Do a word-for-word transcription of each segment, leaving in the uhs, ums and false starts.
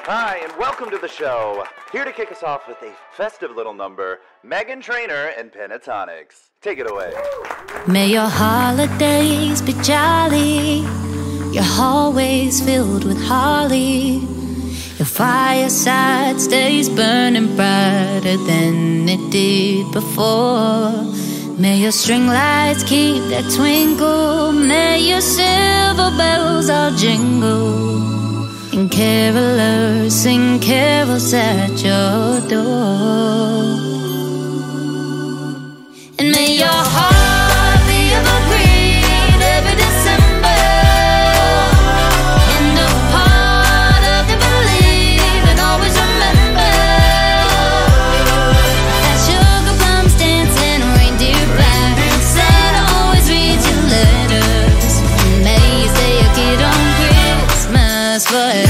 Hi, and welcome to the show. Here to kick us off with a festive little number, Meghan Trainor and Pentatonix. Take it away. May your holidays be jolly, your hallways filled with holly, your fireside stays burning brighter than it did before. May your string lights keep that twinkle, may your silver bells all jingle, and carolers sing carols at your door. And may your heart be evergreen every December, and a part of you believe and always remember that sugar plums dance and reindeer ride. Santa always reads your letters, and may you stay a kid on Christmas forever.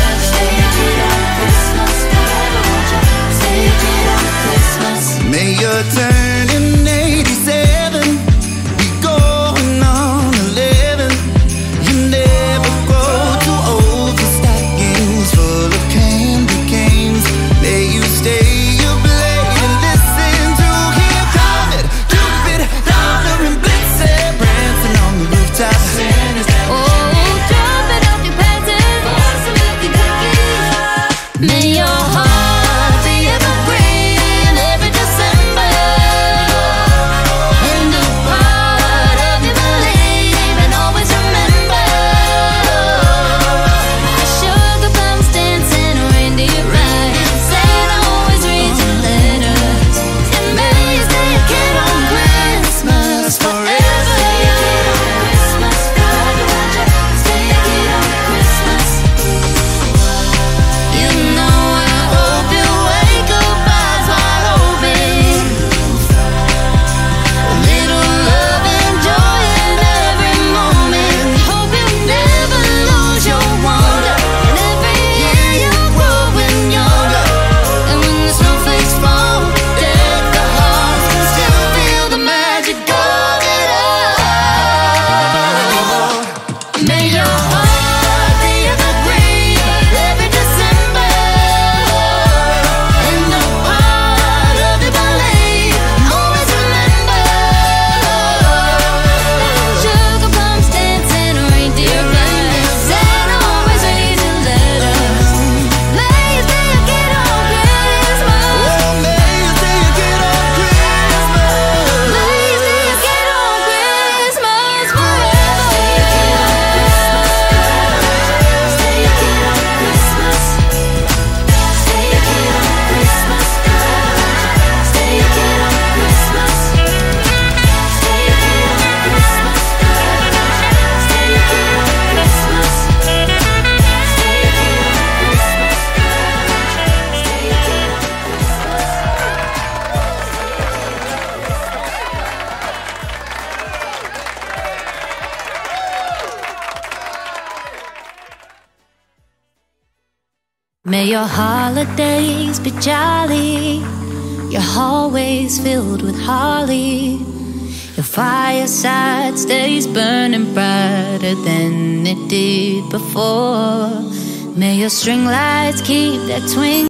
May your turning eighty-seven be going on eleven. You never grow too old for stockings full of candy canes. May you stay up late and listen to him Comet, Cupid, Donner and Blitzen prancing on the rooftop. Oh, drop it off your panties for some milky cookies. May your heart be evergreen every December, and a part of you believe and always remember the sugar plums dance and reindeer ride. Santa always reads your letters, and may you stay a kid on Christmas forever. Christmas forever. Stay a kid on Christmas. You know I hope you wake up eyes wide open, a little love and joy in every moment. Hope you never lose your wonder, and every year you're growing younger. And when the snowflakes fall, deck the hearts, can still feel the magic of it all. May your heart be evergreen every December, and a part of you believe and always remember sugar plums dance and reindeer ride. Santa always reads your letters. May you stay a kid on Christmas. Oh, may you stay a kid on Christmas. May you stay a kid on Christmas forever. Stay a kid on Christmas. Stay a kid on Christmas. Stay a kid on Christmas. Stay a kid on Christmas. Stay a kid on Christmas. Stay a kid on Christmas. Stay a kid on May your holidays be jolly, your hallways filled with holly, your fireside stays burning brighter than it did before. May your string lights keep that twinkle.